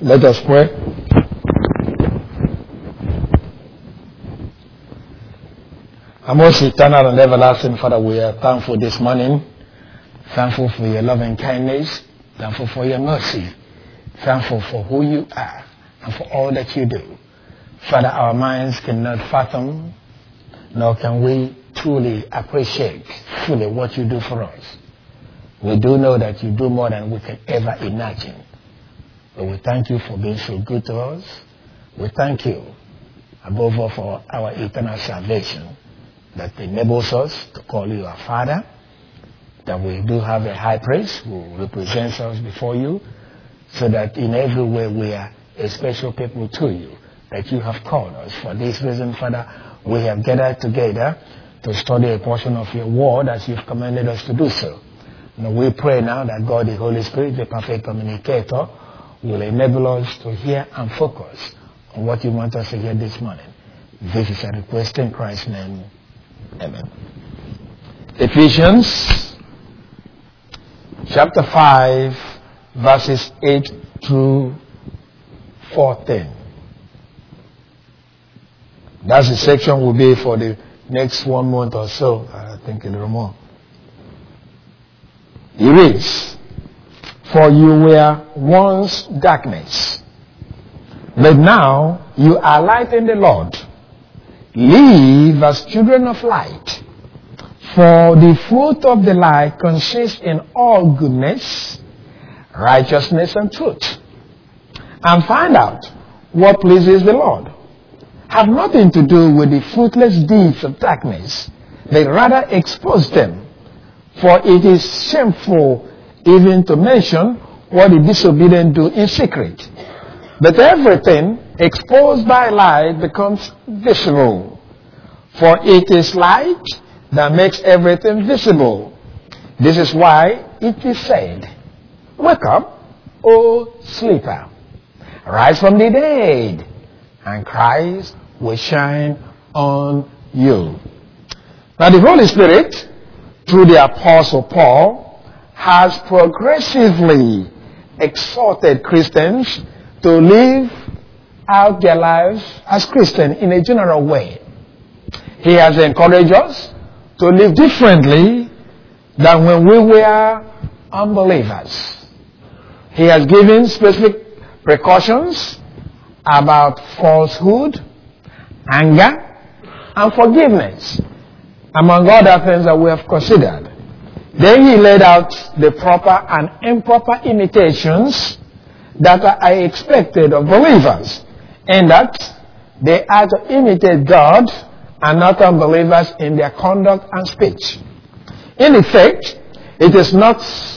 Let us pray. Our most eternal and everlasting Father, we are thankful this morning. Thankful for your loving kindness. Thankful for your mercy. Thankful for who you are and for all that you do. Father, our minds cannot fathom, nor can we truly appreciate fully what you do for us. We do know that you do more than we can ever imagine. But we thank you for being so good to us. We thank you, above all, for our eternal salvation that enables us to call you our Father, that we do have a high priest who represents us before you, so that in every way we are a special people to you, that you have called us. For this reason, Father, we have gathered together to study a portion of your word as you've commanded us to do so. And we pray now that God, the Holy Spirit, the perfect communicator, will enable us to hear and focus on what you want us to hear this morning. This is a request in Christ's name. Amen. Ephesians chapter 5, verses 8 through 14. That's the section will be for the next 1 month or so. I think a little more. It reads, "For you were once darkness, but now you are light in the Lord. Live as children of light. For the fruit of the light consists in all goodness, righteousness, and truth. And find out what pleases the Lord. Have nothing to do with the fruitless deeds of darkness, but rather expose them. For it is shameful even to mention what the disobedient do in secret. But everything exposed by light becomes visible. For it is light that makes everything visible. This is why it is said, 'Wake up, O sleeper, rise from the dead, and Christ will shine on you.'" Now the Holy Spirit, through the Apostle Paul, has progressively exhorted Christians to live out their lives as Christians in a general way. He has encouraged us to live differently than when we were unbelievers. He has given specific precautions about falsehood, anger, and forgiveness, among other things that we have considered. Then he laid out the proper and improper imitations that are expected of believers, and that they are to imitate God and not unbelievers in their conduct and speech. In effect, it is not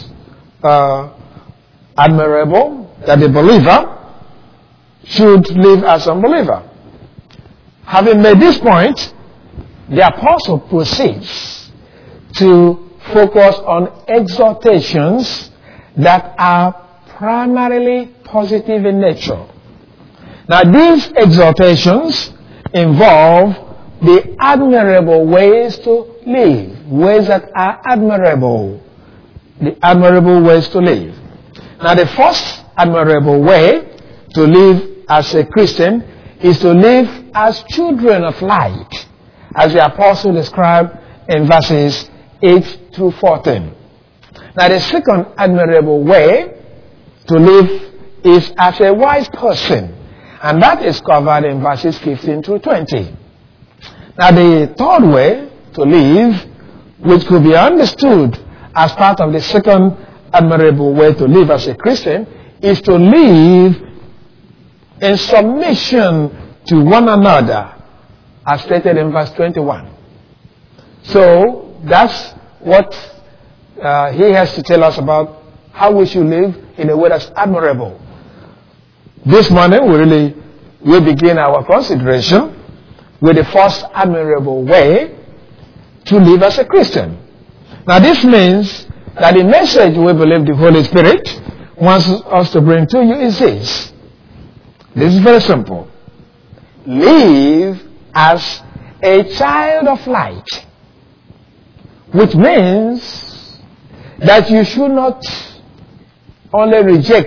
admirable that the believer should live as an unbeliever. Having made this point, the apostle proceeds to focus on exhortations that are primarily positive in nature. Now, these exhortations involve the admirable ways to live, ways that are admirable, the admirable ways to live. Now, the first admirable way to live as a Christian is to live as children of light, as the apostle described in verses 8 through 14. Now, the second admirable way to live is as a wise person, and that is covered in verses 15 through 20. Now, the third way to live, which could be understood as part of the second admirable way to live as a Christian, is to live in submission to one another, as stated in verse 21. So, that's what he has to tell us about how we should live in a way that's admirable. This morning, we begin our consideration with the first admirable way to live as a Christian. Now, this means that the message we believe the Holy Spirit wants us to bring to you is this. This is very simple. Live as a child of light, which means that you should not only reject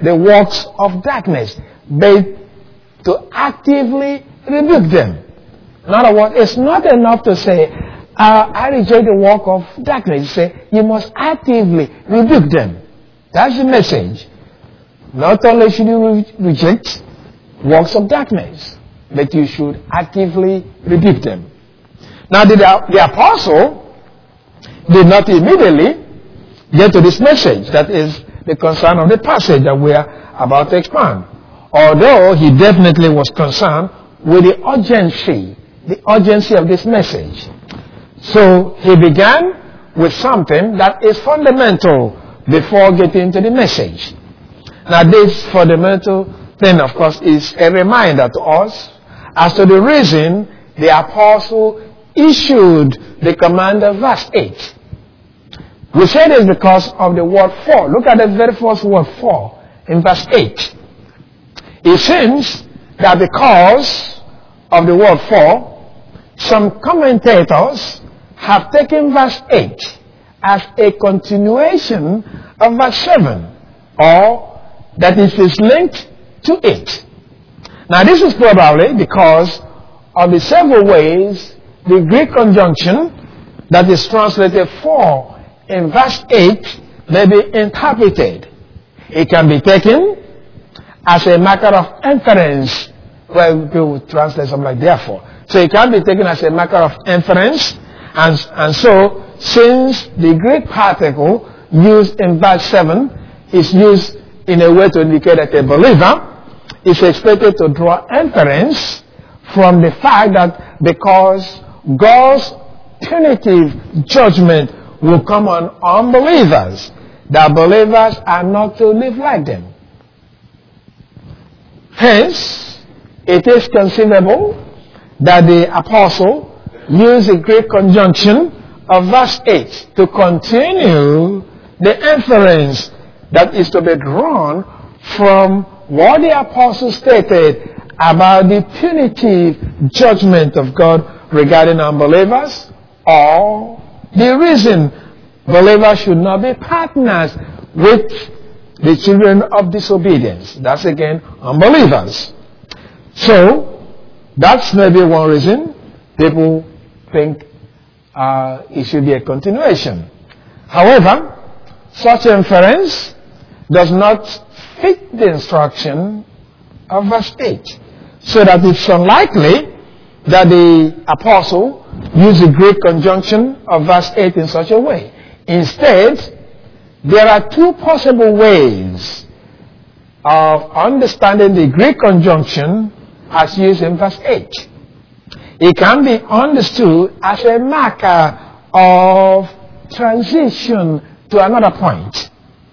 the works of darkness, but to actively rebuke them. In other words, it's not enough to say, I reject the work of darkness. You say, you must actively rebuke them. That's the message. Not only should you reject works of darkness, but you should actively rebuke them. Now, the apostle did not immediately get to this message. That is the concern of the passage that we are about to expand. Although he definitely was concerned with the urgency of this message. So he began with something that is fundamental before getting to the message. Now this fundamental thing, of course, is a reminder to us as to the reason the apostle issued the command of verse 8. We say this because of the word for. Look at the very first word for in verse 8. It seems that because of the word for, some commentators have taken verse 8 as a continuation of verse 7, or that it is linked to it. Now this is probably because of the several ways the Greek conjunction that is translated for in verse 8 may be interpreted. It can be taken as a matter of inference, where people translate something like therefore. So it can be taken as a matter of inference, and so since the Greek particle used in verse 7 is used in a way to indicate that a believer is expected to draw inference from the fact that because God's punitive judgment will come on unbelievers, that believers are not to live like them. Hence, it is conceivable that the apostle used the Greek conjunction of verse 8 to continue the inference that is to be drawn from what the apostle stated about the punitive judgment of God regarding unbelievers, or the reason believers should not be partners with the children of disobedience. That's again unbelievers. So that's maybe one reason people think it should be a continuation. However, such inference does not fit the instruction of verse 8. So that it's unlikely that the apostle used the Greek conjunction of verse 8 in such a way. Instead, there are two possible ways of understanding the Greek conjunction as used in verse 8. It can be understood as a marker of transition to another point,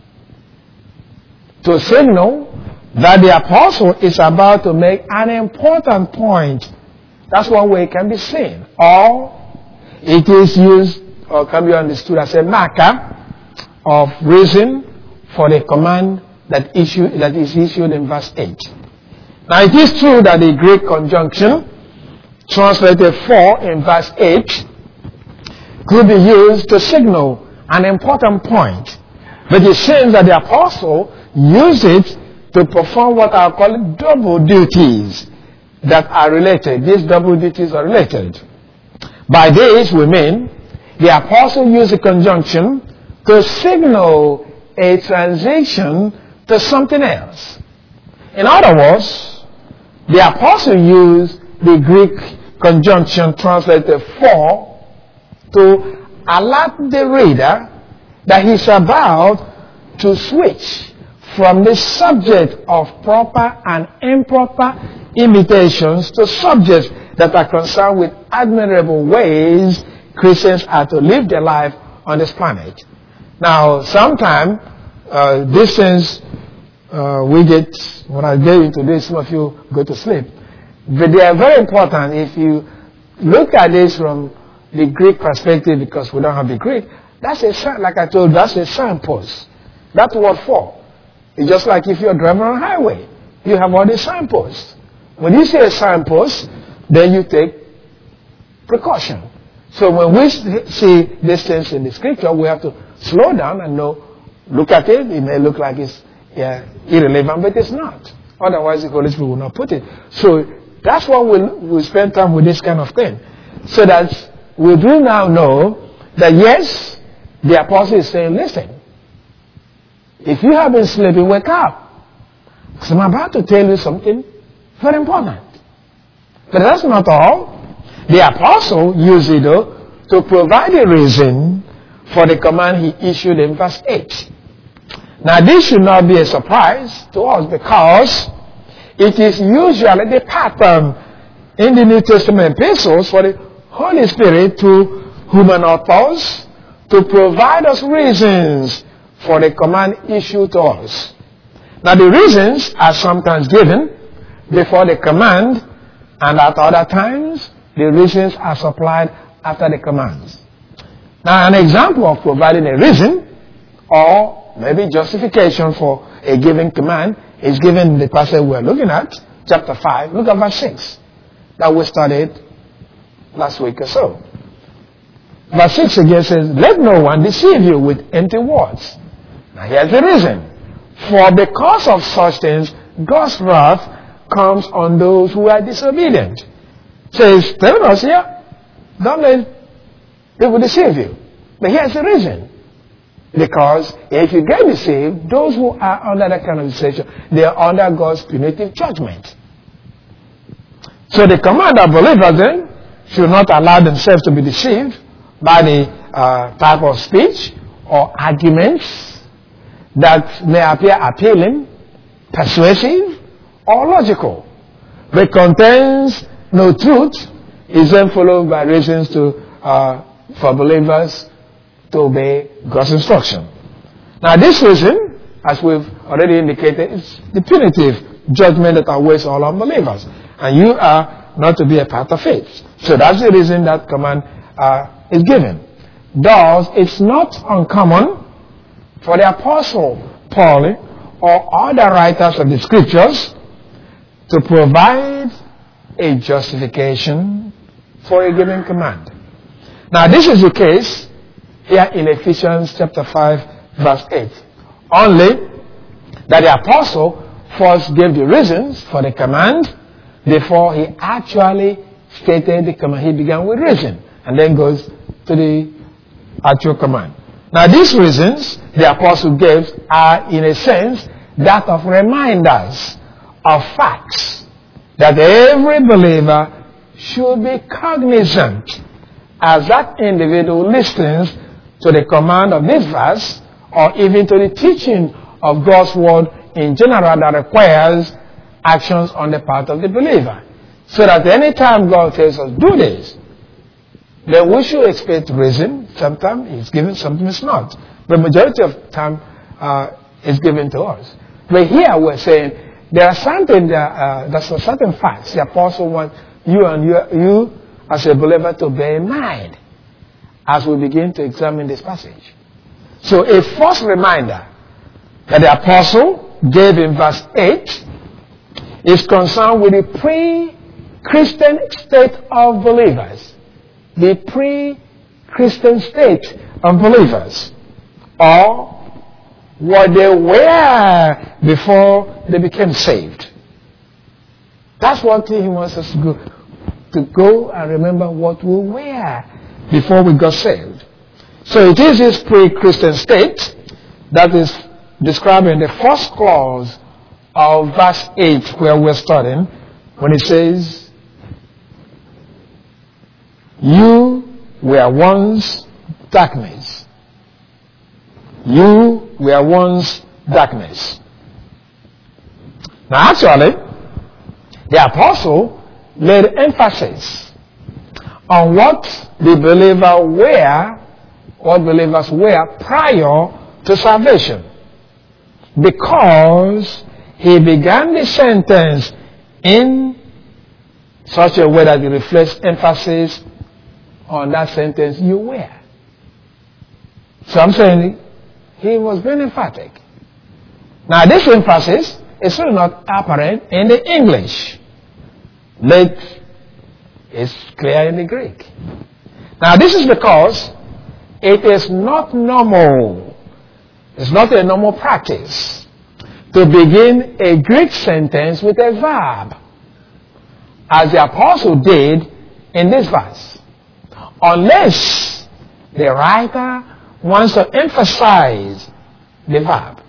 to signal that the apostle is about to make an important point. That's one way it can be seen. Or it is used or can be understood as a marker of reason for the command that is issued in verse 8. Now it is true that the Greek conjunction translated for in verse 8 could be used to signal an important point. But it seems that the apostle used it to perform what I call double duties that are related. These double duties are related. By this we mean the apostle used the conjunction to signal a transition to something else. In other words, the apostle used the Greek conjunction translated for to alert the reader that he's about to switch from the subject of proper and improper imitations to subjects that are concerned with admirable ways Christians are to live their life on this planet. Now, sometimes these things we get, when I get into this, some of you go to sleep. But they are very important if you look at this from the Greek perspective, because we don't have the Greek. That's a sign, like I told you, that's a signpost. That's what for. It's just like if you're driving on a highway, you have all the signposts. When you see a signpost, then you take precaution. So when we see these things in the scripture, we have to slow down and know, look at it. It may look like it's irrelevant, but it's not. Otherwise, the Holy Spirit will not put it. So that's why we'll spend time with this kind of thing. So that we do now know that yes, the apostle is saying, listen, if you have been sleeping, wake up. Because I'm about to tell you something very important. But that's not all. The apostle used it to provide a reason for the command he issued in verse 8. Now this should not be a surprise to us because it is usually the pattern in the New Testament epistles for the Holy Spirit to human authors to provide us reasons for the command issued to us. Now the reasons are sometimes given before the command, and at other times the reasons are supplied after the commands. Now an example of providing a reason or maybe justification for a given command is given in the passage we're looking at, chapter 5. Look at verse 6 that we studied last week or so. Verse 6 again says, let no one deceive you with empty words. Now here's the reason. For because of such things, God's wrath comes on those who are disobedient. So he's telling us here, don't let people deceive you. But here's the reason. Because if you get deceived, those who are under that kind of deception, they are under God's punitive judgment. So the command of believers then should not allow themselves to be deceived by the type of speech or arguments that may appear appealing, persuasive, or logical, but contains no truth, is then followed by reasons for believers to obey God's instruction. Now this reason, as we've already indicated, is the punitive judgment that awaits all unbelievers. And you are not to be a part of it. So that's the reason that command is given. Thus, it's not uncommon for the Apostle Paul or other writers of the Scriptures to provide a justification for a given command. Now this is the case here in Ephesians chapter 5 verse 8. Only that the apostle first gave the reasons for the command before he actually stated the command. He began with reason and then goes to the actual command. Now these reasons the apostle gave are in a sense that of reminders of facts that every believer should be cognizant as that individual listens to the command of this verse or even to the teaching of God's word in general that requires actions on the part of the believer. So that any time God tells us do this, then we should expect reason. Sometimes it's given, sometimes it's not. The majority of time it's given to us. But here we're saying there are certain facts the apostle wants you as a believer to bear in mind as we begin to examine this passage. So a first reminder that the apostle gave in verse 8 is concerned with the pre-Christian state of believers. The pre-Christian state of believers. Or what they were before they became saved. That's one thing he wants us to go and remember what we were before we got saved. So it is this pre-Christian state that is described in the first clause of verse 8 where we're studying, when it says, you were once darkness. You were once darkness. Now actually, the apostle laid emphasis on what the believer were, what believers were prior to salvation. Because he began the sentence in such a way that it reflects emphasis on that sentence, you were. So I'm saying he was very emphatic. Now this emphasis is still not apparent in the English, but it's clear in the Greek. Now this is because it is not normal. It's not a normal practice to begin a Greek sentence with a verb, as the apostle did in this verse. Unless the writer wants to emphasize the verb.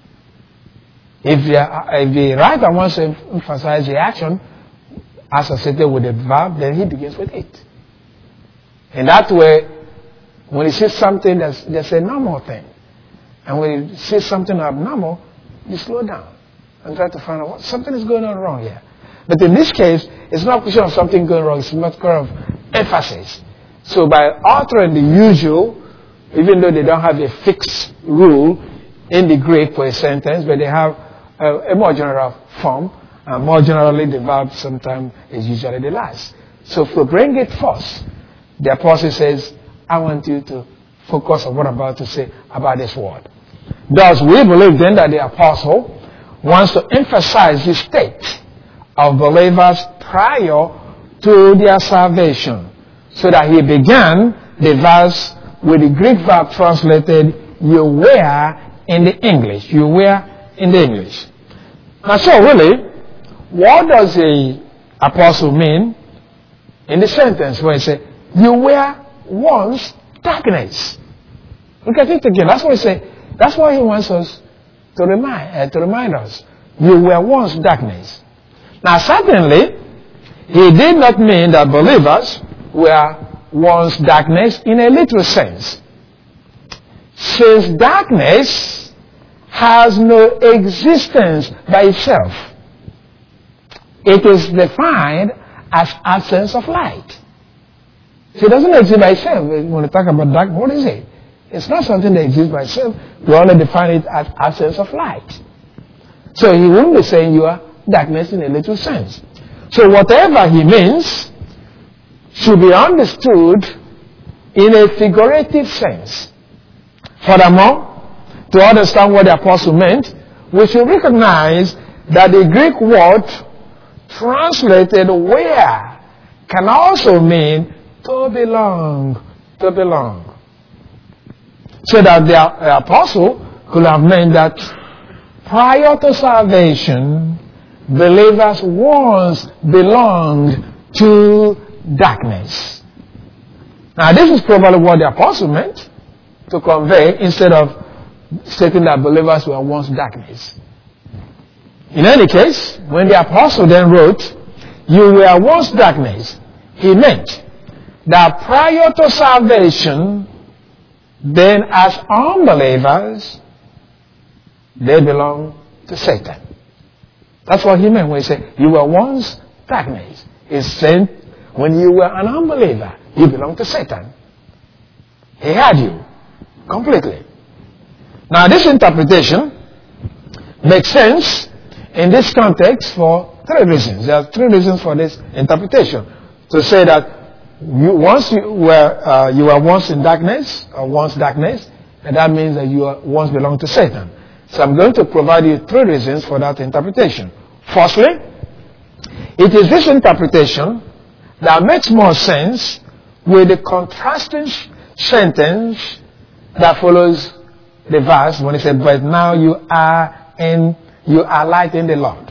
If the writer wants to emphasize the action associated with the verb, then he begins with it. In that way, when he sees something that's a normal thing, and when he sees something abnormal, you slow down and try to find out what something is going on wrong here. But in this case, it's not a question of something going wrong, it's a matter of emphasis. So by altering the usual, even though they don't have a fixed rule in the Greek for a sentence, but they have a more general form, and more generally the verb sometimes is usually the last. So if we bring it first, the apostle says, I want you to focus on what I'm about to say about this word. Thus, we believe then that the apostle wants to emphasize the state of believers prior to their salvation, so that he began the verse with the Greek verb translated, you were in the English. You were in the English. Now, so really, what does the apostle mean in the sentence where he says, you were once darkness? Look at it again. That's what he said. That's why he wants us to remind us. You were once darkness. Now, certainly, he did not mean that believers were once darkness in a literal sense. Since darkness has no existence by itself, it is defined as absence of light. So it doesn't exist by itself. When we talk about dark, what is it? It's not something that exists by itself. We only define it as absence of light. So he wouldn't be saying you are darkness in a literal sense. So whatever he means should be understood in a figurative sense. Furthermore, to understand what the apostle meant, we should recognize that the Greek word translated where can also mean to belong, to belong. So that the apostle could have meant that prior to salvation, believers once belonged to darkness. Now, this is probably what the apostle meant to convey instead of stating that believers were once darkness. In any case, when the apostle then wrote, you were once darkness, he meant that prior to salvation, then as unbelievers, they belong to Satan. That's what he meant when he said, you were once darkness. He said, when you were an unbeliever, you belong to Satan. He had you completely. Now, this interpretation makes sense in this context for three reasons. There are three reasons for this interpretation. To say that you were once in darkness, or once darkness, and that means that you once belonged to Satan. So I'm going to provide you three reasons for that interpretation. Firstly, it is this interpretation that makes more sense with the contrasting sentence that follows the verse when it said, but now you are light in the Lord.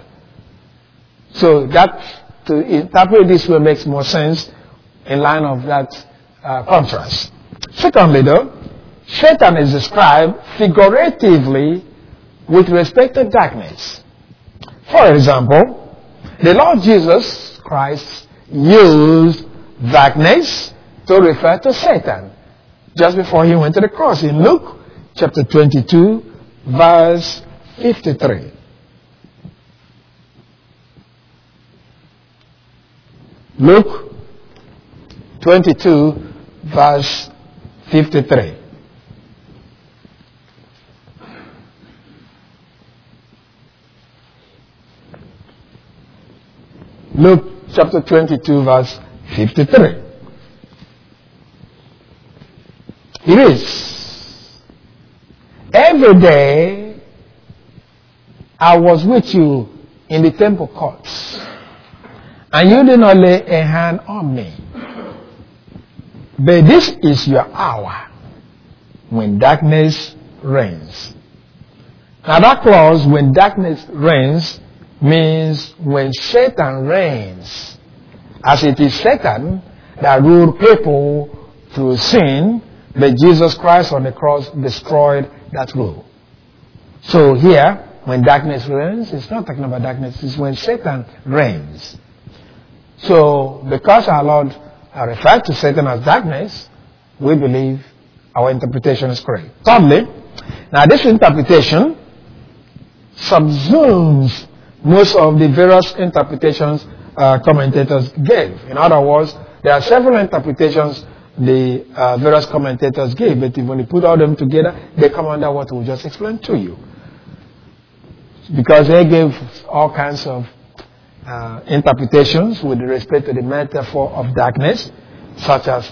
So that, to interpret this way makes more sense in line of that contrast. Secondly, though, Satan is described figuratively with respect to darkness. For example, the Lord Jesus Christ used darkness to refer to Satan just before he went to the cross in Luke chapter 22, verse 53. Luke 22, verse 53. Luke chapter 22, verse 53. It is, every day I was with you in the temple courts, and you did not lay a hand on me. But this is your hour when darkness reigns. Now that clause, when darkness reigns, means when Satan reigns. As it is Satan that ruled people through sin, but Jesus Christ on the cross destroyed that rule. So here, when darkness reigns, it's not talking about darkness, it's when Satan reigns. So, because our Lord referred to Satan as darkness, we believe our interpretation is correct. Thirdly, now this interpretation subsumes most of the various interpretations commentators gave. In other words, there are several interpretations the various commentators gave, but when you put all them together, they come under what we just explained to you. Because they gave all kinds of interpretations with respect to the metaphor of darkness, such as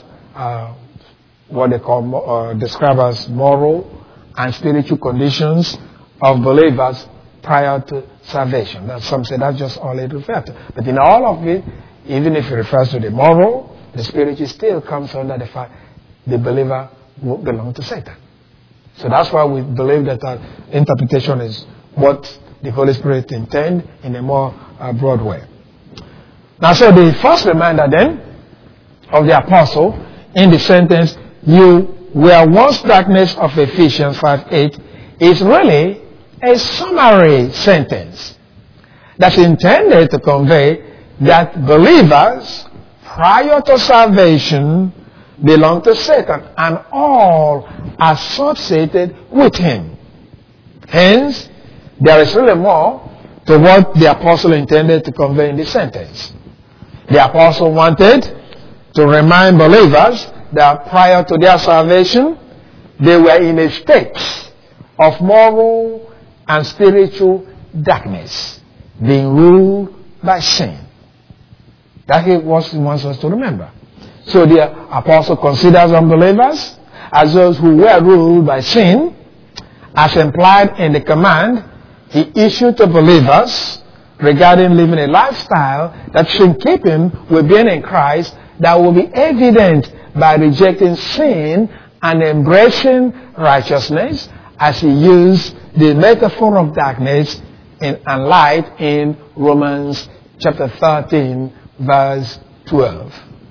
what they call describe as moral and spiritual conditions of believers prior to salvation. That's some say that's just all it refers to. But in all of it, even if it refers to the moral, the spiritual still comes under the fact the believer will belong to Satan. So that's why we believe that our interpretation is what the Holy Spirit intends in a more broad way. Now, so the first reminder then of the apostle in the sentence, you were once darkness of Ephesians 5:8, is really a summary sentence that's intended to convey that believers prior to salvation belong to Satan and all associated with him. Hence, there is really more to what the apostle intended to convey in this sentence. The apostle wanted to remind believers that prior to their salvation, they were in a state of moral and spiritual darkness, being ruled by sin. That is what he wants us to remember. So the apostle considers unbelievers as those who were ruled by sin, as implied in the command he issued to believers regarding living a lifestyle that's in keeping with being in Christ, that will be evident by rejecting sin and embracing righteousness, as he used the metaphor of darkness and light in Romans chapter 13, verse 12.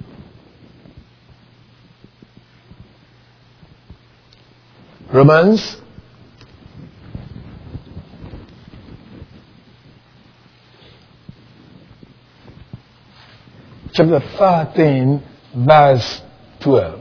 Romans chapter 13, verse 12.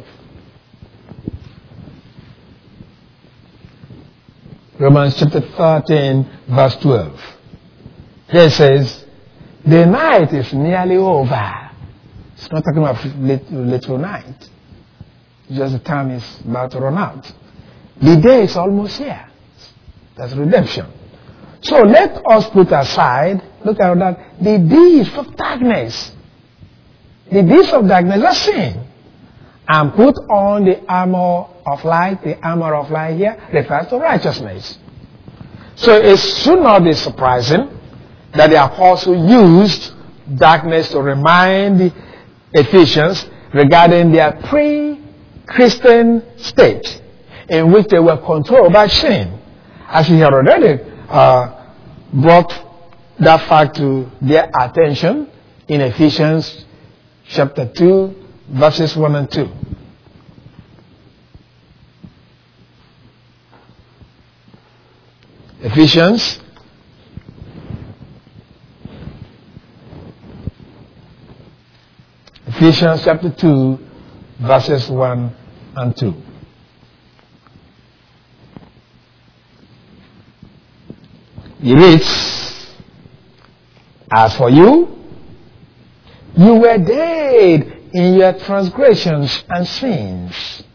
Romans chapter 13, verse 12. Here it says, the night is nearly over. It's not talking about little night. Just the time is about to run out. The day is almost here. That's redemption. So let us put aside, look at that, the deeds of darkness. The deeds of darkness are sin. And put on the armor of light. The armor of light here refers to righteousness. So it should not be surprising that the apostle used darkness to remind the Ephesians regarding their pre-Christian state in which they were controlled by sin. As he had already brought that fact to their attention in Ephesians chapter 2, verses 1 and 2. Ephesians chapter 2, verses 1 and 2. It reads, as for you, you were dead in your transgressions and sins,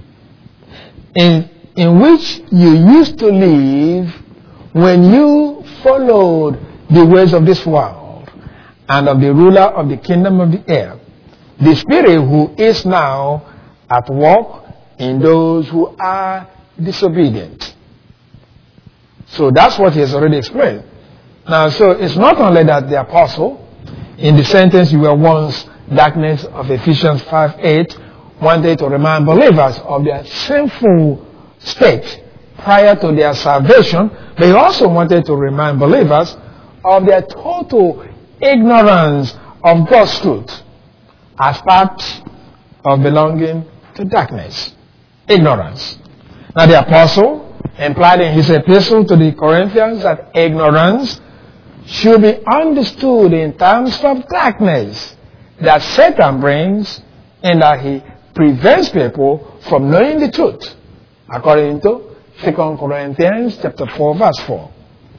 in which you used to live when you followed the ways of this world and of the ruler of the kingdom of the air, the spirit who is now at work in those who are disobedient. So that's what he has already explained. Now, so it's not only that the apostle, in the sentence, you were once darkness of Ephesians 5:8, wanted to remind believers of their sinful state prior to their salvation, but he also wanted to remind believers of their total ignorance of God's truth as part of belonging to darkness. Ignorance. Now the apostle implied in his epistle to the Corinthians that ignorance should be understood in terms of darkness that Satan brings, and that he prevents people from knowing the truth, according to 2 Corinthians chapter 4, verse 4.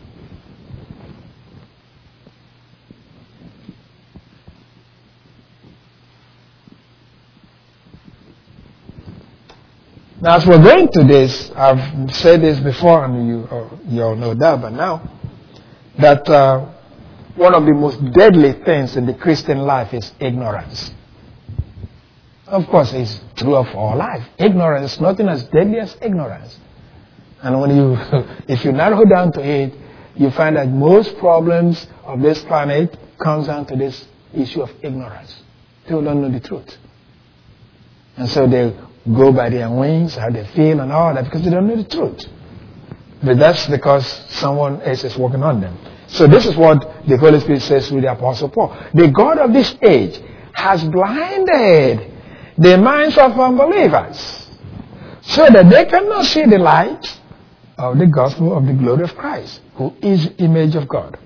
Now, as we're going to this, I've said this before, and you all know that, but now, that one of the most deadly things in the Christian life is ignorance. Of course, it's true of all life. Ignorance, nothing as deadly as ignorance. And if you narrow down to it, you find that most problems of this planet comes down to this issue of ignorance. People don't know the truth. And so they go by their wings, how they feel and all that, because they don't know the truth. But that's because someone else is working on them. So this is what the Holy Spirit says through the Apostle Paul. The God of this age has blinded the minds of unbelievers so that they cannot see the light of the gospel of the glory of Christ, who is the image of God.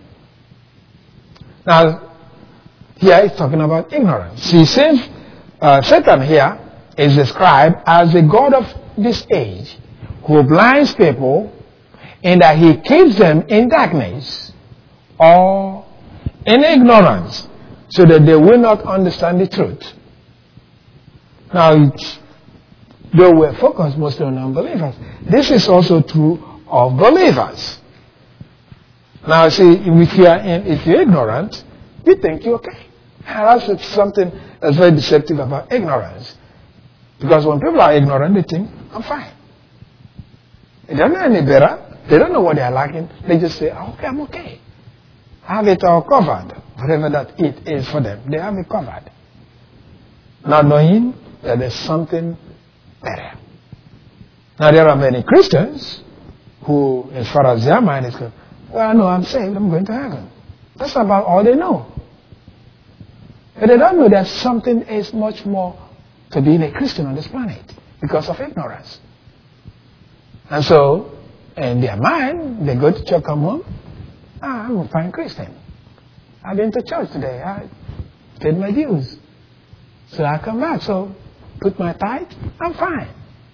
Now, here he's talking about ignorance. See, since Satan here is described as the God of this age, who blinds people in that he keeps them in darkness or in ignorance so that they will not understand the truth. Now, though we're focused mostly on unbelievers, this is also true of believers. Now, see, if you're ignorant, you think you're okay. And that's something that's very deceptive about ignorance. Because when people are ignorant, they think, I'm fine. They don't know any better. They don't know what they are lacking. They just say, okay, I'm okay. I have it all covered. Whatever that it is for them, they have it covered. Not knowing that there's something better. Now, there are many Christians who, as far as their mind is concerned, well, I know I'm saved, I'm going to heaven. That's about all they know. But they don't know that something is much more to being a Christian on this planet because of ignorance. And so, in their mind, they go to church, come home, I'm a fine Christian. I've been to church today. I paid my dues. So I come back, so put my tithe, I'm fine.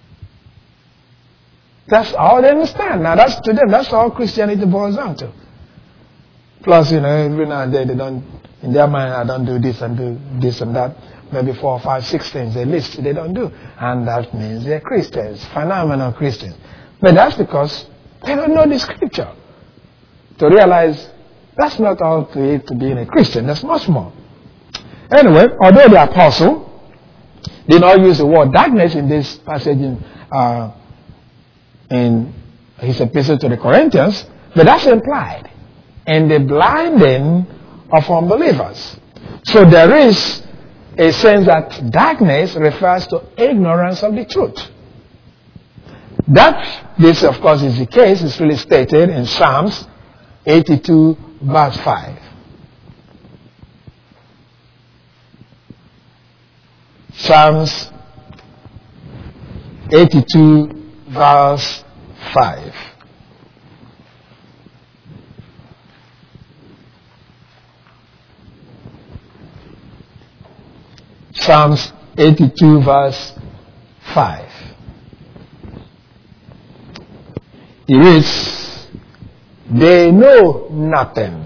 That's all they understand. Now, that's to them, that's all Christianity boils down to. Plus, every now and then they don't, in their mind, I don't do this and do this and that. Maybe 4, 5, 6 things they list they don't do. And that means they're Christians, phenomenal Christians. But that's because they don't know the scripture. To realize that's not all to it to being a Christian. There's much more. Anyway, although the apostle did not use the word darkness in this passage in his epistle to the Corinthians, but that's implied in the blinding of unbelievers. So there is a sense that darkness refers to ignorance of the truth. That this, of course, is the case is really stated in Psalms 82, verse 5. Psalms 82, verse 5. Psalms 82, verse 5. It reads, they know nothing.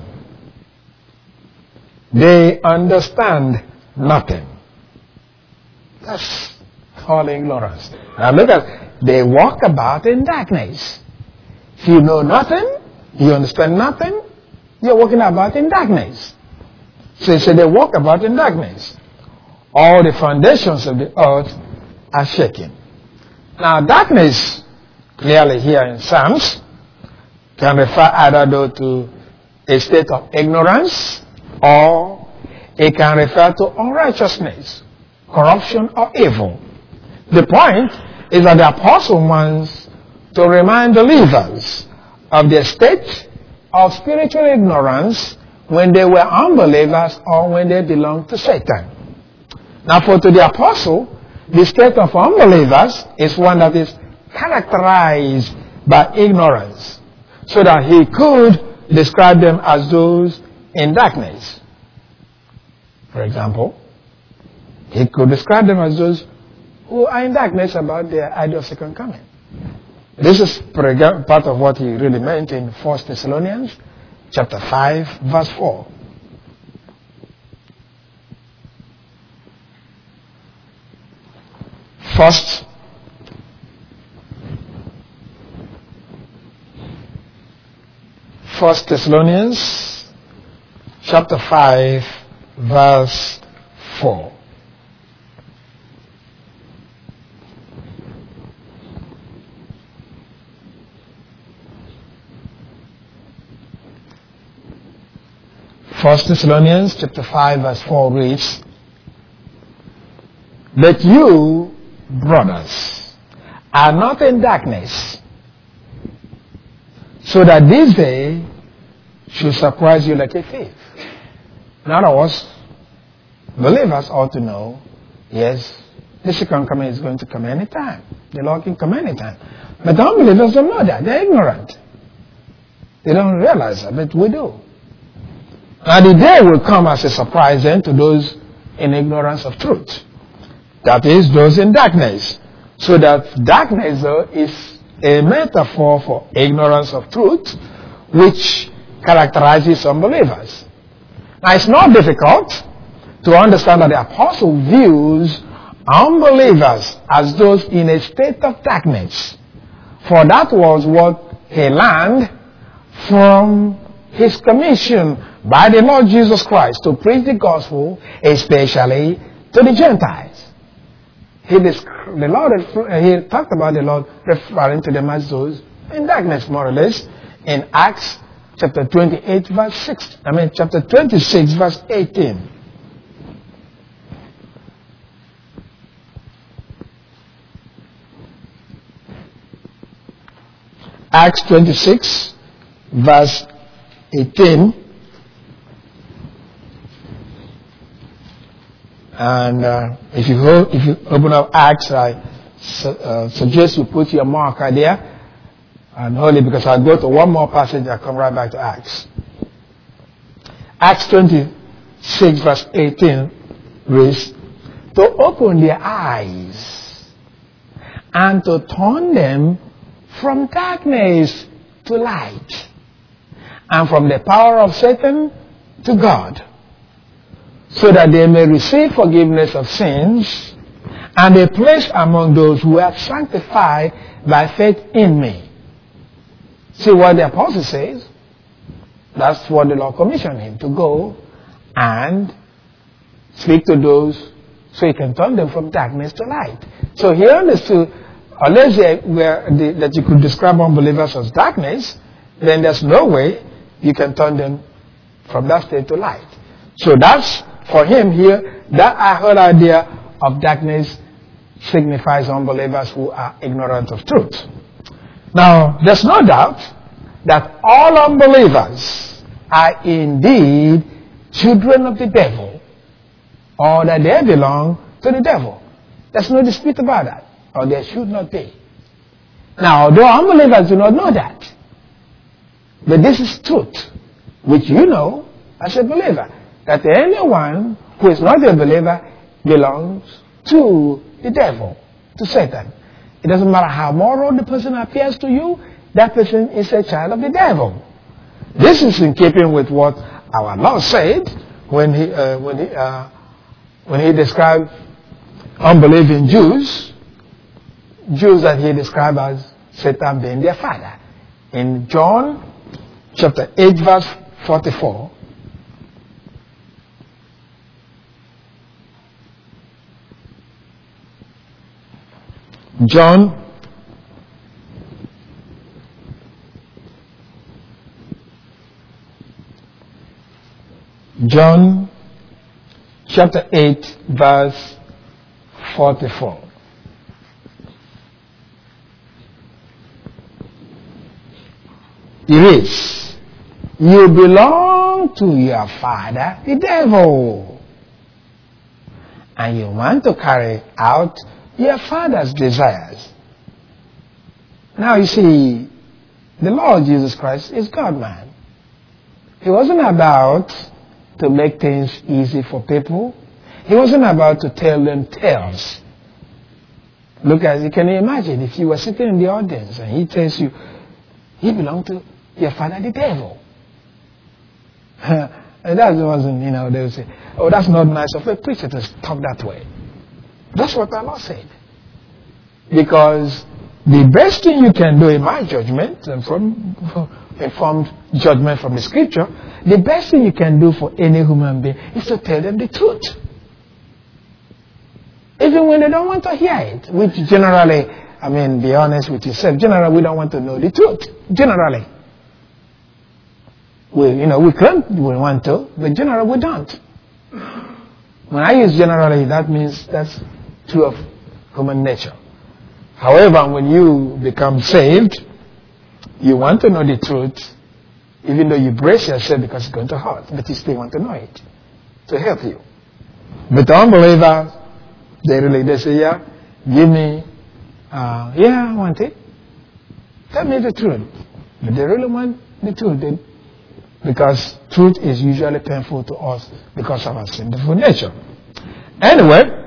They understand nothing. That's all ignorance. Now look at, they walk about in darkness. If you know nothing, you understand nothing, you're walking about in darkness. So they walk about in darkness. All the foundations of the earth are shaken. Now darkness, clearly here in Psalms, can refer either to a state of ignorance or it can refer to unrighteousness, corruption or evil. The point is that the apostle wants to remind believers of their state of spiritual ignorance when they were unbelievers or when they belonged to Satan. Now, for to the apostle, the state of unbelievers is one that is characterized by ignorance, so that he could describe them as those in darkness. For example, he could describe them as those who are in darkness about their ideal second coming. This is part of what he really meant in 1 Thessalonians chapter 5, verse 4. First Thessalonians chapter 5, verse 4. First Thessalonians chapter 5, verse 4 reads, "But you, brothers, are not in darkness, so that this day should surprise you like a thief." In other words, believers ought to know, yes, the second coming is going to come anytime. The Lord can come anytime. But the unbelievers don't know that. They're ignorant. They don't realize that, but we do. Now the day will come as a surprise then to those in ignorance of truth. That is, those in darkness. So that darkness, though, is a metaphor for ignorance of truth, which characterizes unbelievers. Now it's not difficult to understand that the apostle views unbelievers as those in a state of darkness. For that was what he learned from his commission by the Lord Jesus Christ to preach the gospel, especially to the Gentiles. He talked about the Lord referring to them as those in darkness, more or less, in Acts chapter 28, verse 6. Chapter 26, verse 18. Acts 26, verse 18. And if you open up Acts, I suggest you put your marker there. And only because I'll go to one more passage, I'll come right back to Acts. Acts 26, verse 18 reads, "To open their eyes and to turn them from darkness to light, and from the power of Satan to God, so that they may receive forgiveness of sins and a place among those who are sanctified by faith in me." See what the apostle says? That's what the Lord commissioned him to go and speak to those so he can turn them from darkness to light. So he understood, unless that you could describe unbelievers as darkness, then there's no way you can turn them from that state to light. So that's, for him here, that whole idea of darkness signifies unbelievers who are ignorant of truth. Now, there's no doubt that all unbelievers are indeed children of the devil, or that they belong to the devil. There's no dispute about that, or there should not be. Now, although unbelievers do not know that, but this is truth, which you know as a believer, that anyone who is not a believer belongs to the devil, to Satan. It doesn't matter how moral the person appears to you, that person is a child of the devil. This is in keeping with what our Lord said when he described unbelieving Jews that he described as Satan being their father. In John chapter 8, verse 44, John chapter 8, verse 44. Erase. You belong to your father, the devil. And you want to carry out your father's desires. Now you see, the Lord Jesus Christ is God-man. He wasn't about to make things easy for people. He wasn't about to tell them tales. Look at it. Can you imagine if you were sitting in the audience and he tells you, you belong to your father, the devil. And that wasn't, they would say, oh, that's not nice of a preacher to talk that way. That's what our Lord said. Because the best thing you can do, in my judgment, and from informed judgment from the scripture, the best thing you can do for any human being is to tell them the truth. Even when they don't want to hear it, which generally, be honest with yourself, generally we don't want to know the truth. Generally. We claim we want to, but generally we don't. When I use generally, that means that's true of human nature. However, when you become saved, you want to know the truth, even though you brace yourself because it's going to hurt, but you still want to know it to help you. But the unbelievers, they say, yeah, give me, I want it. Tell me the truth. But they really want the truth. Because truth is usually painful to us because of our sinful nature. Anyway,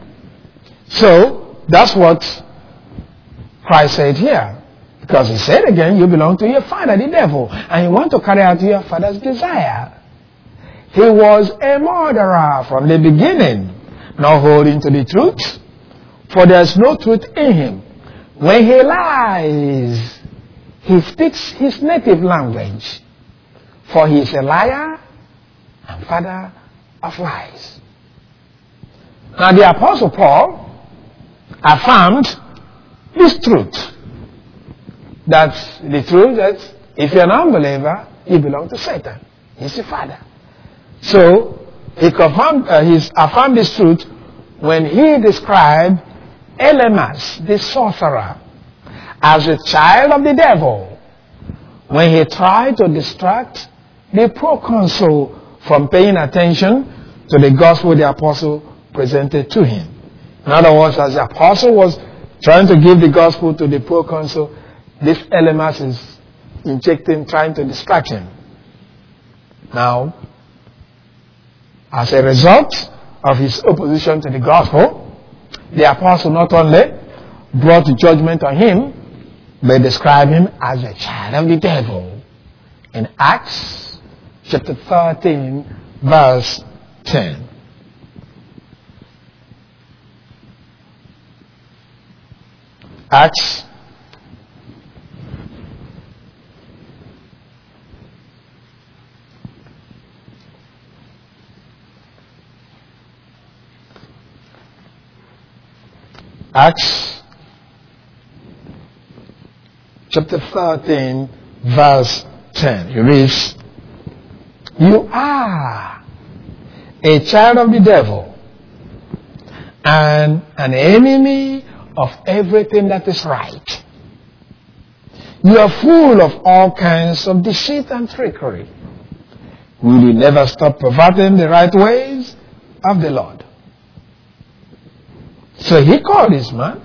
so that's what Christ said here. Because he said again, you belong to your father, the devil, and you want to carry out your father's desire. He was a murderer from the beginning, not holding to the truth, for there is no truth in him. When he lies, he speaks his native language. For he is a liar and father of lies. Now the Apostle Paul affirmed this truth. That's the truth that if you're an unbeliever, you belong to Satan. He's your father. So he affirmed this truth when he described Elymas, the sorcerer, as a child of the devil, when he tried to distract the proconsul from paying attention to the gospel the apostle presented to him. In other words, as the apostle was trying to give the gospel to the proconsul, this Elymas is trying to distract him. Now, as a result of his opposition to the gospel, the apostle not only brought judgment on him, but described him as a child of the devil. In Acts chapter 13, verse 10. Acts chapter 13, verse 10. It reads, you are a child of the devil and an enemy of everything that is right. You are full of all kinds of deceit and trickery. Will you never stop perverting the right ways of the Lord? So he called this man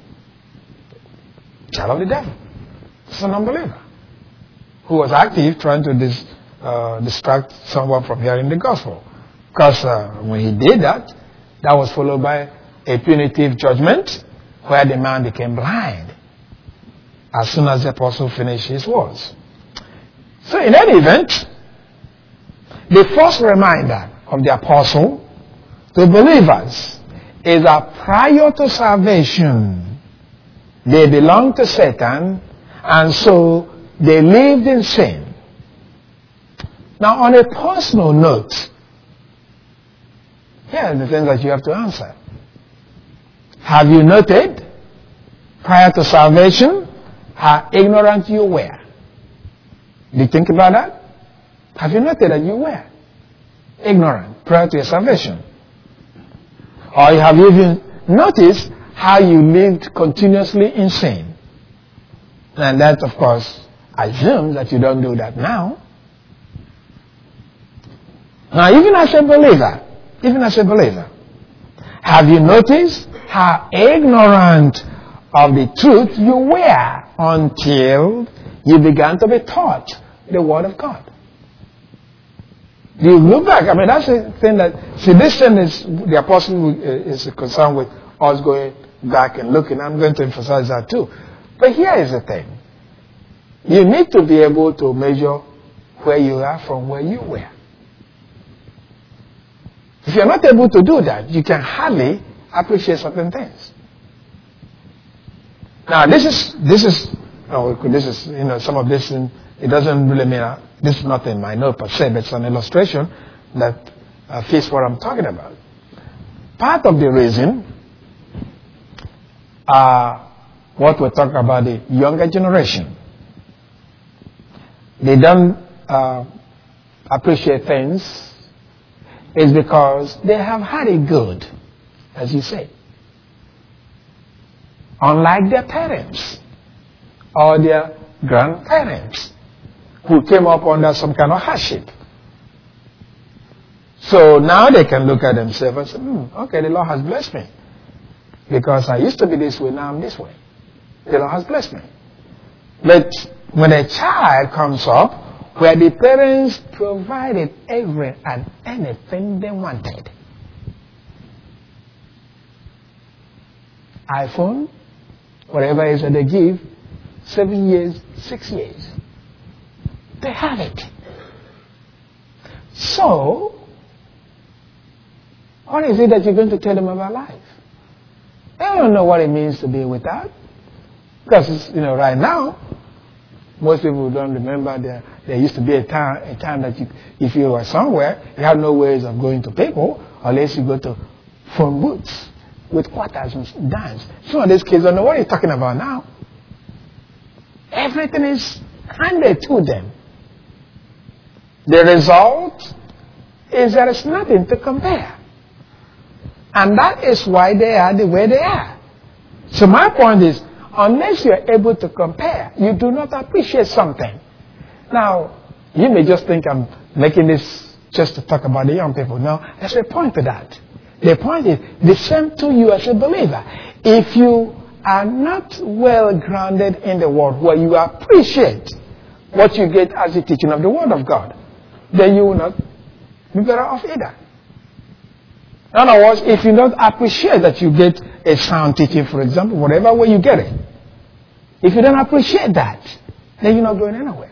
child of the devil. It's an unbeliever who was active trying to distract someone from hearing the gospel. Because when he did that, that was followed by a punitive judgment where the man became blind as soon as the apostle finished his words. So in any event, the first reminder of the apostle to believers is that prior to salvation, they belonged to Satan, and so they lived in sin. Now, on a personal note, here are the things that you have to answer. Have you noted, prior to salvation, how ignorant you were? Do you think about that? Have you noted that you were ignorant prior to your salvation? Or have you even noticed how you lived continuously in sin? And that, of course, assume that you don't do that now. Now, even as a believer, have you noticed how ignorant of the truth you were until you began to be taught the Word of God? You look back. I mean, that's the thing that, see, this thing is, the apostle is concerned with us going back and looking. I'm going to emphasize that too. But here is the thing. You need to be able to measure where you are from where you were. If you're not able to do that, you can hardly appreciate certain things. Now, this is, some of this, it doesn't really mean, this is not in my note per se, but it's an illustration that fits what I'm talking about. Part of the reason, what we're talking about, the younger generation, they don't appreciate things, is because they have had it good, as you say. Unlike their parents or their grandparents who came up under some kind of hardship. So now they can look at themselves and say, okay, the Lord has blessed me. Because I used to be this way, now I'm this way. The Lord has blessed me. But when a child comes up where the parents provided every and anything they wanted, iPhone, whatever it is that they give, 7 years, 6 years. They have it. So, what is it that you're going to tell them about life? They don't know what it means to be without. Because, right now, most people don't remember there used to be a time that if you were somewhere, you had no ways of going to people unless you go to phone booths with quarters and dimes. Some of these kids don't know what you're talking about now. Everything is handed to them. The result is there is nothing to compare. And that is why they are the way they are. So my point is, unless you are able to compare, you do not appreciate something. Now, you may just think I'm making this just to talk about the young people. No, there's a point to that. The point is the same to you as a believer. If you are not well grounded in the Word, where you appreciate what you get as the teaching of the Word of God, then you will not be better off either. In other words, if you don't appreciate that you get a sound teaching, for example, whatever way you get it, if you don't appreciate that, then you're not going anywhere.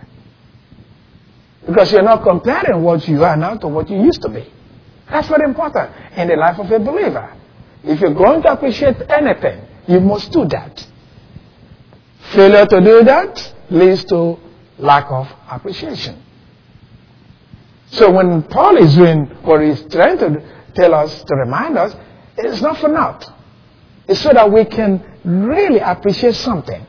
Because you're not comparing what you are now to what you used to be. That's very important in the life of a believer. If you're going to appreciate anything, you must do that. Failure to do that leads to lack of appreciation. So when Paul is doing what he's trying to tell us, to remind us, it's not for naught. It's so that we can really appreciate something.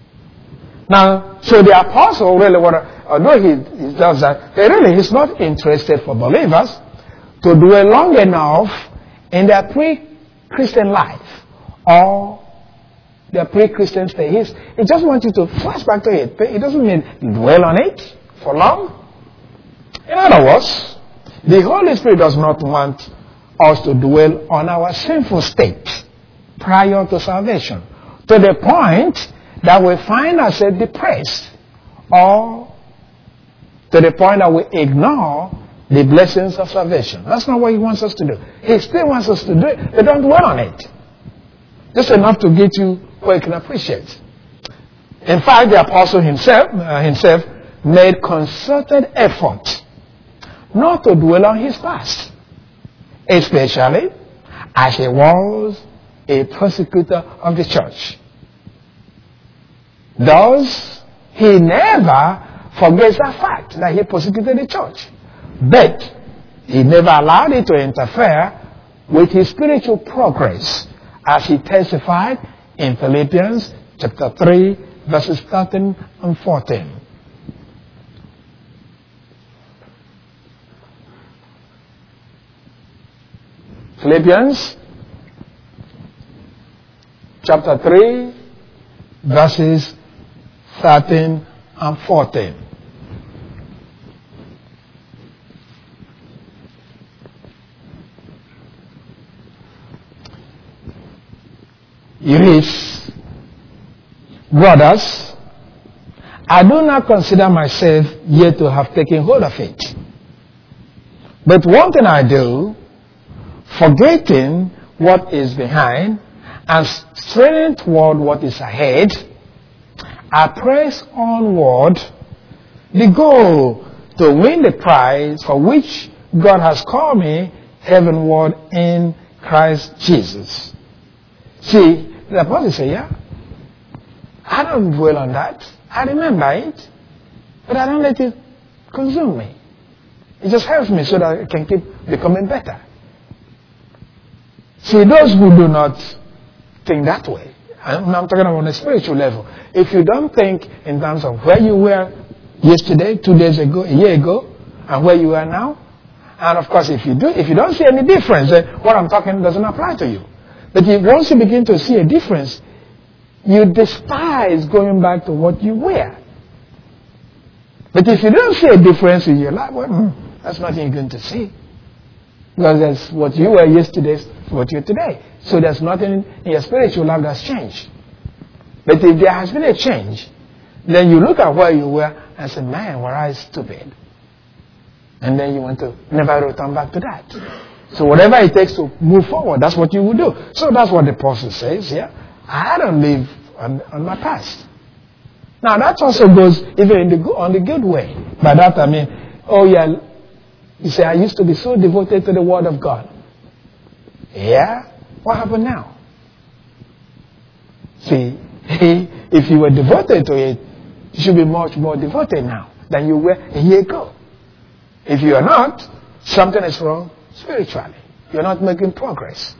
Now, so the apostle really, although he does that, he's not interested for believers to dwell long enough in their pre-Christian life or their pre-Christian state. He just wants you to flash back to it. It doesn't mean dwell on it for long. In other words, the Holy Spirit does not want us to dwell on our sinful state prior to salvation, to the point that we find ourselves depressed, or to the point that we ignore the blessings of salvation. That's not what he wants us to do. He still wants us to do it, but don't dwell on it. Just enough to get you where you can appreciate. In fact, the apostle himself made concerted effort not to dwell on his past, especially as he was a persecutor of the church. Thus, he never forgets the fact that he persecuted the church. But he never allowed it to interfere with his spiritual progress, as he testified in Philippians chapter 3, verses 13 and 14. Philippians chapter 3, verses 13 and 14. It reads, brothers, I do not consider myself yet to have taken hold of it. But one thing I do, forgetting what is behind and straining toward what is ahead, I press onward the goal to win the prize for which God has called me heavenward in Christ Jesus. See, the apostle said, yeah, I don't dwell on that. I remember it, but I don't let it consume me. It just helps me so that I can keep becoming better. See, those who do not think that way, I'm talking about on a spiritual level. If you don't think in terms of where you were yesterday, 2 days ago, a year ago, and where you are now, and of course if you don't see any difference, then what I'm talking doesn't apply to you. But once you begin to see a difference, you despise going back to what you were. But if you don't see a difference in your life, well, that's nothing you're going to see. Because that's what you were yesterday is what you're today. So there's nothing in your spiritual life that's changed. But if there has been a change, then you look at where you were and say, man, were I stupid? And then you want to never return back to that. So whatever it takes to move forward, that's what you will do. So that's what the apostle says here. I don't live on my past. Now that also goes even on the good way. By that I mean, oh yeah, you say, I used to be so devoted to the Word of God. Yeah? What happened now? See, if you were devoted to it, you should be much more devoted now than you were a year ago. If you are not, something is wrong spiritually. You're not making progress.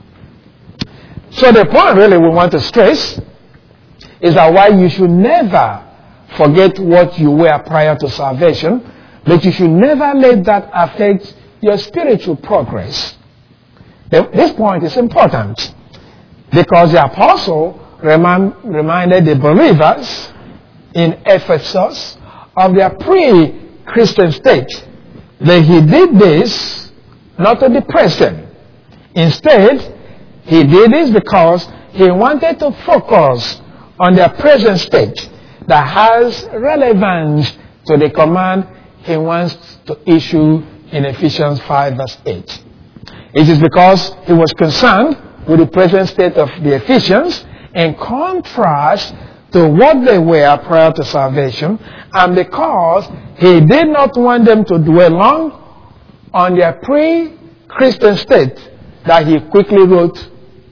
So the point really we want to stress is that why you should never forget what you were prior to salvation, but you should never let that affect your spiritual progress. This point is important because the apostle reminded the believers in Ephesus of their pre-Christian state. That he did this not to depress them. Instead, he did this because he wanted to focus on their present state that has relevance to the command he wants to issue in Ephesians 5 verse 8. It is because he was concerned with the present state of the Ephesians in contrast to what they were prior to salvation, and because he did not want them to dwell long on their pre-Christian state, that he quickly wrote,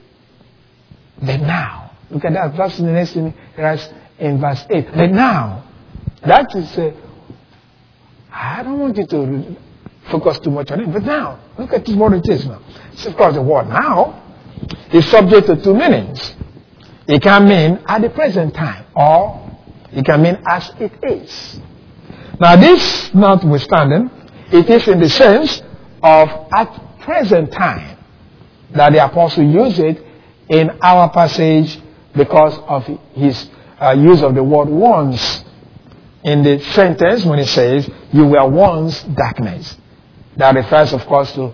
but now. Look at that. That's the next thing he writes in verse 8. But now. That is, I don't want you to focus too much on it, but now. Look at what it is now. So of course the word now is subject to two meanings. It can mean at the present time, or it can mean as it is. Now this notwithstanding, it is in the sense of at present time that the apostle used it in our passage because of his use of the word once in the sentence when he says, you were once darkness. That refers, of course, to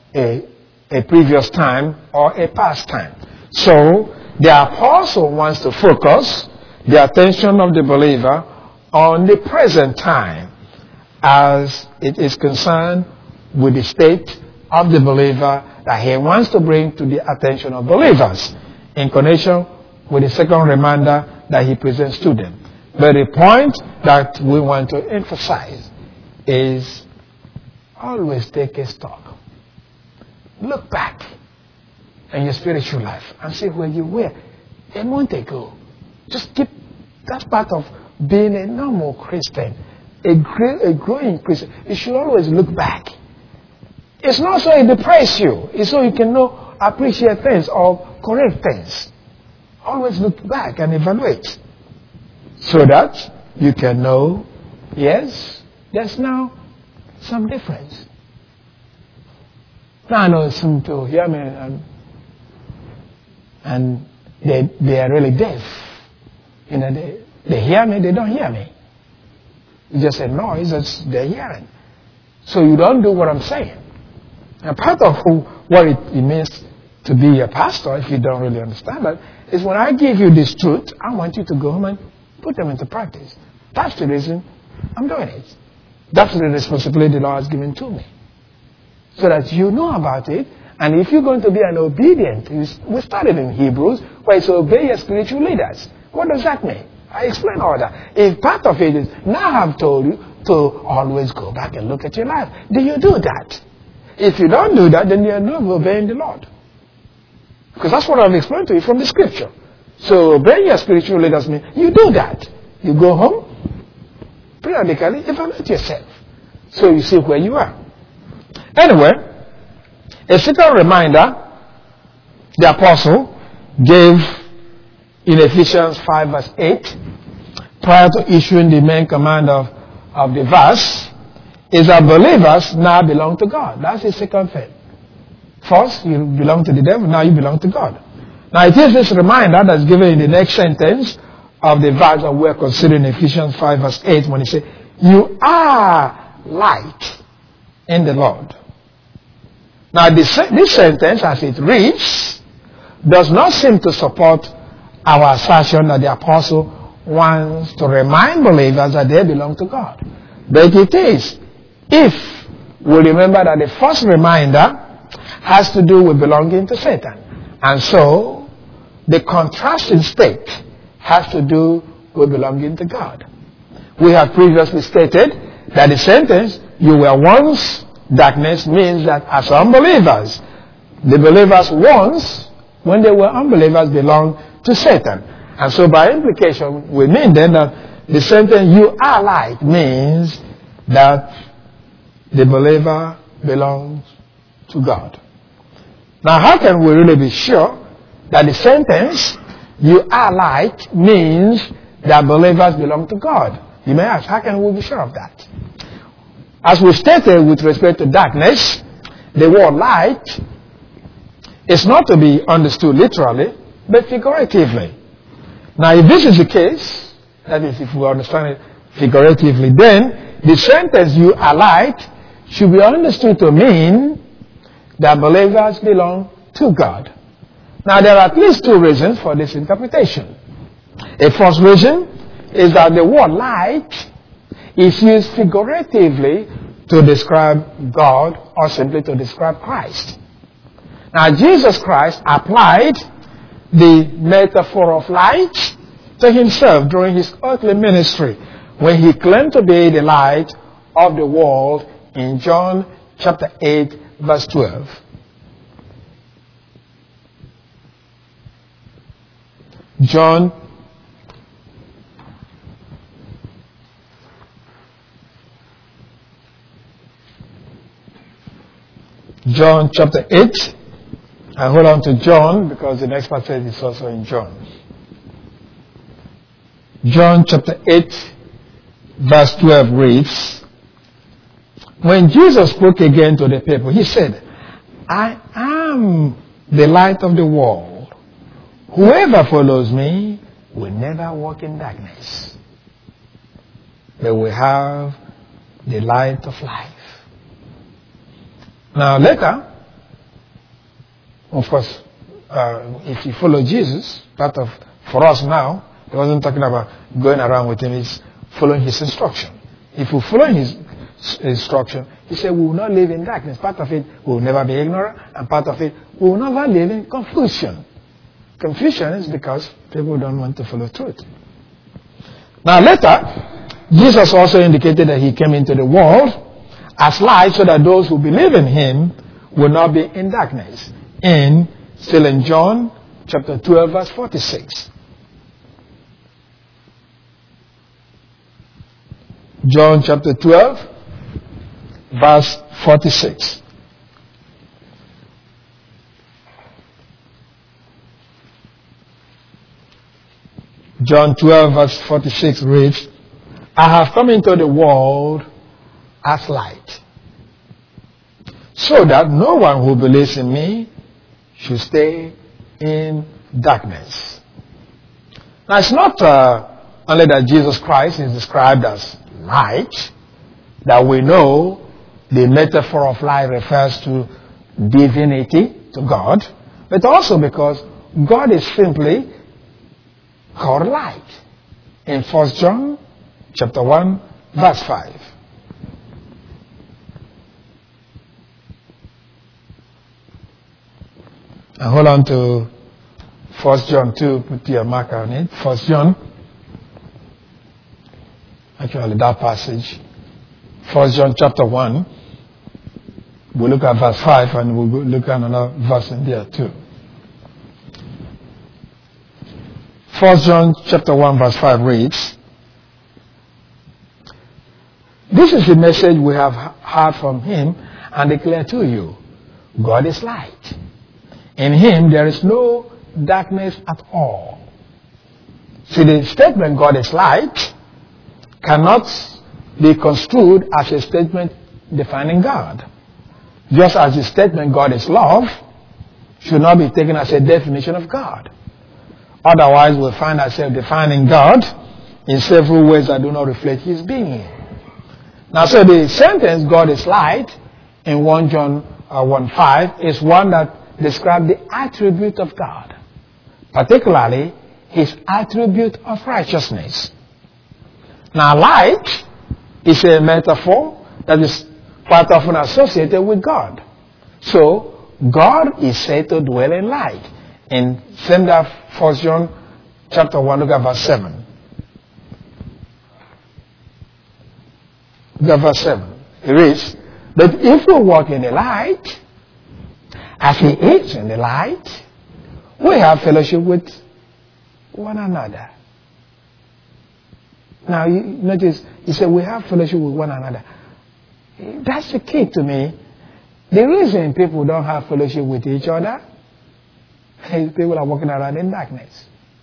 a previous time or a past time. So, the apostle wants to focus the attention of the believer on the present time as it is concerned with the state of the believer that he wants to bring to the attention of believers in connection with the second reminder that he presents to them. But the point that we want to emphasize is always take a stock. Look back in your spiritual life and see where you were a month ago. Just keep that part of being a normal Christian, a growing Christian. You should always look back. It's not so it depresses you. It's so you can know, appreciate things or correct things. Always look back and evaluate so that you can know, yes, there's now some difference. Now I know some people hear me and they are really deaf. You know, they hear me, they don't hear me. It's just a noise that they're hearing. So you don't do what I'm saying. And part of what it means to be a pastor, if you don't really understand that, is when I give you this truth, I want you to go home and put them into practice. That's the reason I'm doing it. That's the responsibility the Lord has given to me. So that you know about it, and if you're going to be an obedient, we started in Hebrews, where it's obey your spiritual leaders. What does that mean? I explain all that. If part of it is, now I've told you to always go back and look at your life. Do you do that? If you don't do that, then you're not obeying the Lord. Because that's what I've explained to you from the scripture. So obeying your spiritual leaders means you do that. You go home, periodically evaluate yourself. So you see where you are. Anyway, a second reminder the apostle gave in Ephesians 5 verse 8, prior to issuing the main command of the verse, is that believers now belong to God. That's the second thing. First, you belong to the devil, now you belong to God. Now it is this reminder that's given in the next sentence of the verse that we're considering, Ephesians 5 verse 8, when he says, you are light in the Lord. Now this sentence, as it reads, does not seem to support our assertion that the apostle wants to remind believers that they belong to God. But it is, if we remember that the first reminder has to do with belonging to Satan. And so, the contrasting state has to do with belonging to God. We have previously stated that the sentence, you were once darkness, means that as unbelievers, the believers once, when they were unbelievers, belonged to Satan. And so by implication, we mean then that the sentence, you are light, means that the believer belongs to God. Now, how can we really be sure that the sentence, you are light, means that believers belong to God? You may ask, how can we be sure of that? As we stated with respect to darkness, the word light is not to be understood literally, but figuratively. Now, if this is the case, that is, if we understand it figuratively, then the sentence, you are light, should be understood to mean that believers belong to God. Now, there are at least two reasons for this interpretation. A first reason is that the word light is used figuratively to describe God or simply to describe Christ. Now, Jesus Christ applied the metaphor of light to himself during his earthly ministry when he claimed to be the light of the world in John chapter 8 verse 12. John chapter 8. I hold on to John because the next passage is also in John. John chapter 8 verse 12 reads, when Jesus spoke again to the people, he said, I am the light of the world. Whoever follows me will never walk in darkness, but will have the light of life. Now later, of course, if you follow Jesus, for us now, he wasn't talking about going around with him, he's following his instruction. If we follow his instruction, he said we will not live in darkness. Part of it, we will never be ignorant, and part of it, we will never live in confusion. Confusion is because people don't want to follow truth. Now later, Jesus also indicated that he came into the world as light so that those who believe in him will not be in darkness. Still in John chapter 12 verse 46. John chapter 12 verse 46. John 12 verse 46 reads, I have come into the world as light, so that no one who believes in me should stay in darkness. Now it's not only that Jesus Christ is described as light, that we know the metaphor of light refers to divinity, to God, but also because God is simply called light. In 1 John chapter 1, verse 5. And hold on to 1 John 2, put your marker on it. 1 John, actually that passage, 1 John chapter 1, we'll look at verse 5 and we'll look at another verse in there too. 1 John chapter 1 verse 5 reads, "This is the message we have heard from him and declare to you. God is light. In him there is no darkness at all." See, the statement God is light cannot be construed as a statement defining God. Just as the statement God is love should not be taken as a definition of God. Otherwise we'll find ourselves defining God in several ways that do not reflect his being. Now, so the sentence God is light in 1 John 1:5 is one that describes the attribute of God, particularly his attribute of righteousness. Now, light is a metaphor that is quite often associated with God. So, God is said to dwell in light. In 1 John chapter 1, look at verse 7. Look at verse 7. It reads, "But if we walk in the light, as he is in the light, we have fellowship with one another." Now, you notice, he said we have fellowship with one another. That's the key to me. The reason people don't have fellowship with each other is people are walking around in darkness.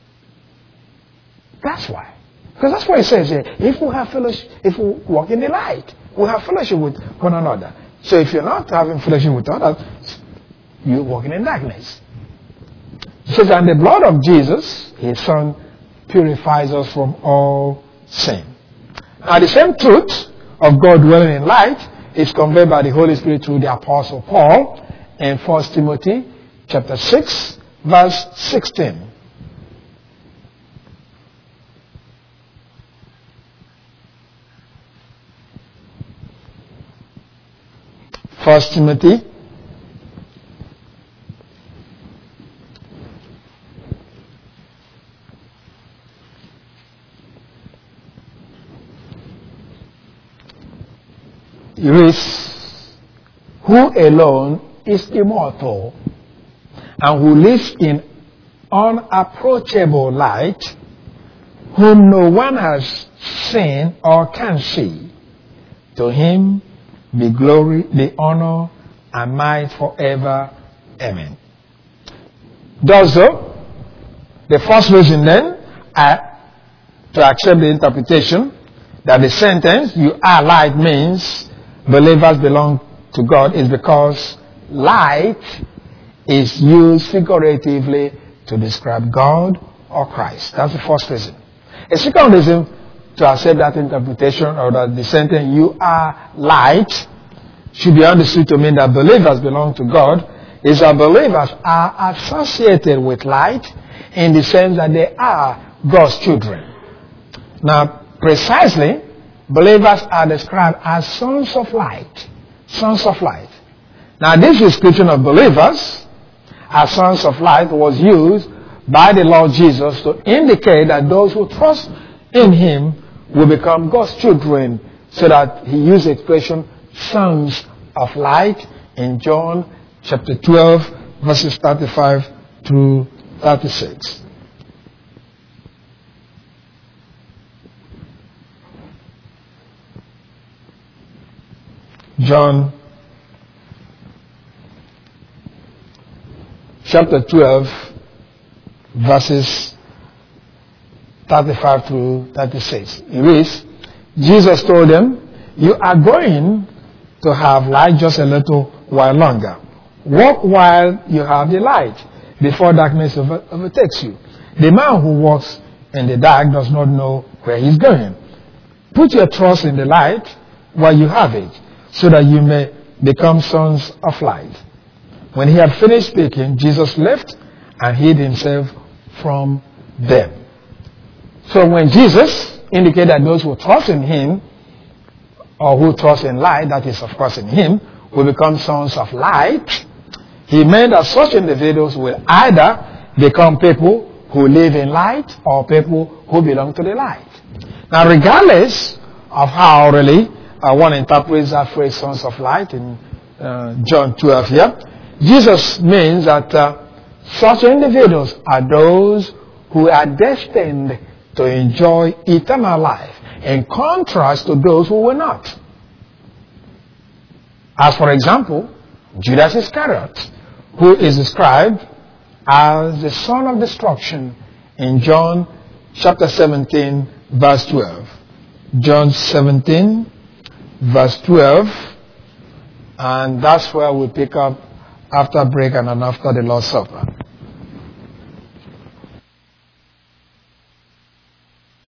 That's why. Because that's what it says here. If we have fellowship, if we walk in the light, we have fellowship with one another. So if you're not having fellowship with others, you're walking in darkness. It says, "And the blood of Jesus, his son, purifies us from all sin." Now the same truth of God dwelling in light is conveyed by the Holy Spirit through the Apostle Paul in 1 Timothy chapter 6, verse 16. First Timothy "Who alone is immortal and who lives in unapproachable light, whom no one has seen or can see. To him be glory, be honor, and might forever. Amen." Thus, the first reason then to accept the interpretation that the sentence "you are light" means believers belong to God is because light is used figuratively to describe God or Christ. That's the first reason. A second reason to accept that interpretation, or that the sentence "you are light" should be understood to mean that believers belong to God, is that believers are associated with light in the sense that they are God's children. Now, precisely, believers are described as sons of light. Sons of light. Now, this description of believers as sons of light was used by the Lord Jesus to indicate that those who trust in him will become God's children, so that he used the expression "sons of light" in John chapter 12, verses 35 through 36. John chapter 12, verses 35 through 36. It reads, Jesus told them, "You are going to have light just a little while longer. Walk while you have the light, before darkness overtakes you. The man who walks in the dark does not know where he's going. Put your trust in the light while you have it, so that you may become sons of light. When he had finished speaking, Jesus left and hid himself from them. So when Jesus indicated that those who trust in him, or who trust in light, that is of course in him, will become sons of light, he meant that such individuals will either become people who live in light or people who belong to the light. Now, regardless of how really one interprets that phrase sons of light in John 12 here, Jesus means that such individuals are those who are destined to enjoy eternal life, in contrast to those who will not. As for example, Judas Iscariot, who is described as the son of destruction in John chapter 17, verse 12. John 17, verse 12. And that's where we pick up after break and after the Lord's Supper.